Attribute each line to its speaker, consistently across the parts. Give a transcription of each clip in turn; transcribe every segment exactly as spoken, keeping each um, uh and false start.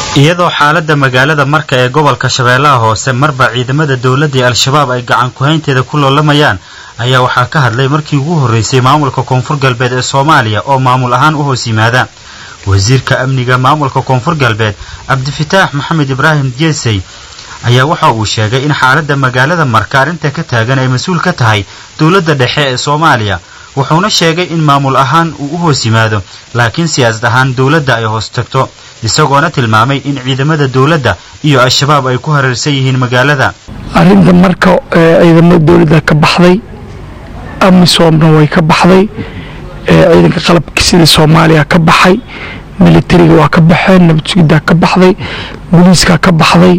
Speaker 1: iyadoo xaaladda magaalada marka ee gobolka Shabeellaha Hoose marba ciidamada dawladda Al-Shabaab ay gacan ku haynteeda ku loolamayaan ayaa waxa ka hadlay markii ugu horeysay maamulka Koonfur Galbeed ee Soomaaliya oo maamul ahaan u hoos yimaada wasiirka amniga maamulka Koonfur Galbeed Cabdifataax Maxamed Ibraahim Geesay ayaa waxa uu sheegay in xaaladda magaalada marka arinta ka taagan ay mas'uul ka tahay dawladda dhexe ee Soomaaliya wuxuuna sheegay in maamul ahaan uu u hoos yimaado laakiin siyaasad ahaan dawladda ay hoos tagto isagoona tilmaamay in ciidamada dawladda iyo Al-Shabaab ay ku hareersan yihiin magaalada
Speaker 2: arinta marka ciidamada dawladda ka baxday amisoomna way ka baxday ciidanka qalabka sida Soomaaliya ka baxay militariga waa ka baxeen nabadgelyada ka baxday booliiska ka baxday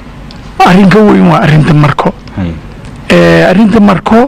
Speaker 2: arinka weyn waa arinta marko ee arinta marko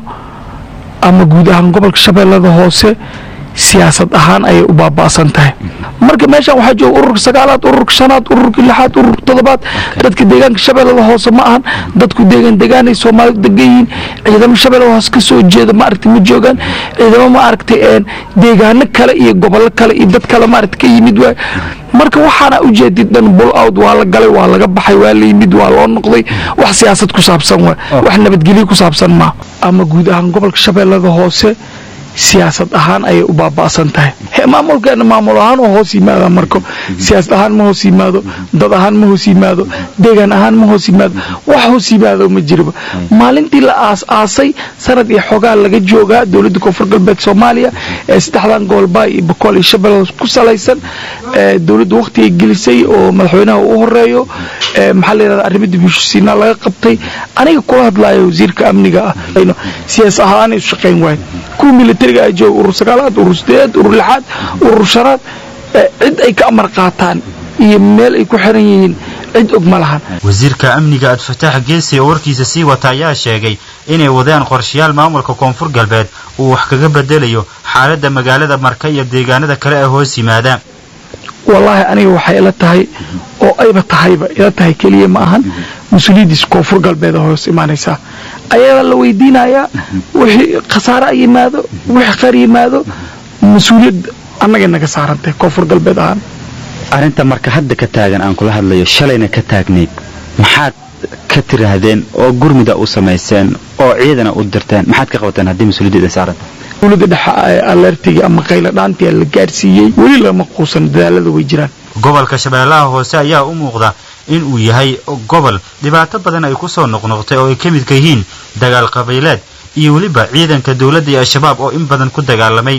Speaker 2: ama guud ahaan gobolka Shabeellaha Hoose siyaasad ahaan ay u baabaasan tahay marka meesha waxa jooga ururka sagaalaad ururka shanaad ururka lixaad ururka toddobaad dadka deegaanka Shabeellaha Hoose ma ahan dadku deegaan deegaanay Soomaalidu degayiin ciidamada Shabeellaha Hoose ka soo jeeda ma aragtay ma joogan ciidamada ma aragtay een deegaano kale iyo gobollo kale iyo dad kale ma aragtay ka yimid way marka waxaana u jeedidan bull out waa la galay waa laga baxay waa la yimid waa loo noqday wax siyaasad ku saabsan waa wax nabadgelyo ku saabsan ma ama guud ahaan gobolka Shabeellaha Hoose siyaasad ahaan ay u baabaasan tahay maamulkeena maamul ahaan oo hoos yimaada marko siyaasad ahaan ma hoos yimaado dad ahaan ma hoos yimaado deegaan ahaan ma hoos yimaado wax hoos yimaado ma jirba maalintii la aas aasay sanad iyo xogaa laga joogaa dawladda Koonfur Galbeed Soomaaliya ee saddexdan gobolbay iyo Boqol iyo Shabeellaha ku salaysan ee dawladda waqti ay gelisay oo madaxweynaha uu horeeyo ee maxalliga arrimaha bulshada laga qabtay aniga ku hadlayo wasiirka amniga ah siyaasad ahaan ay shaqeyn waayeen ku militariga ay joogo urur sagaalaad urur sideed urur lixaad urur shanaad cid ay ka amar qaataan iyo meel ay ku xiran yihiin cid og ma lahan
Speaker 1: wasiirka amniga Cabdifataax Geesay oo warkiisa sii wata ayaa sheegay inay wadaan qorshayaal maamulka Koonfur Galbeed uu wax kaga bedelayo xaaladda magaalada marka iyo deegaanada kale ee hoos yimaada
Speaker 2: wallahi aniga waxay ila tahay oo ayba tahayba ila tahay kaliya ma ahan mas'uuliyadda Koonfur Galbeed hoos imaanaysa ayaa la weydiinaya wixii khasaare ay yimaado wixii qar yimaado mas'uuliyad annaga naga saarantay Koonfur Galbeed ahaan
Speaker 3: arinta marka hadda ka taagan aan kula hadlayo shalayna ka taagneed maxaad ka tiraahdeen oo gurmida u sameeyeen oo ciidana u dirteen maxaad ka qabateen hadii mas'uuliyadda saarantay
Speaker 2: dawladda dhexe alertiga ama qayla dhaantii la gaarsiiyay wali lama quusan dadaalada way jiraan
Speaker 1: gobolka Shabeellaha Hoose ayaa u muuqda in uu yahay gobol dhibaato badan ay ku soo noqnoqtay oo ay ka mid yihiin dagaal qabiileed iyo waliba ciidanka dawladda iyo Al-Shabaab oo in badan ku dagaalamay